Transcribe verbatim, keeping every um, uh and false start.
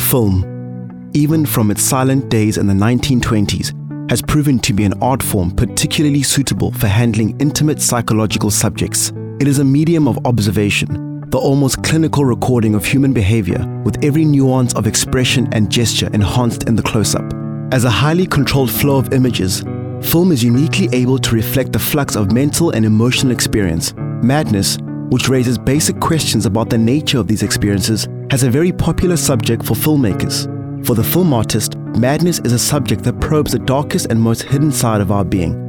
Film, even from its silent days in the nineteen twenties, has proven to be an art form particularly suitable for handling intimate psychological subjects. It is a medium of observation, the almost clinical recording of human behavior, with every nuance of expression and gesture enhanced in the close-up. As a highly controlled flow of images, film is uniquely able to reflect the flux of mental and emotional experience. Madness, which raises basic questions about the nature of these experiences, has a very popular subject for filmmakers. For the film artist, madness is a subject that probes the darkest and most hidden side of our being.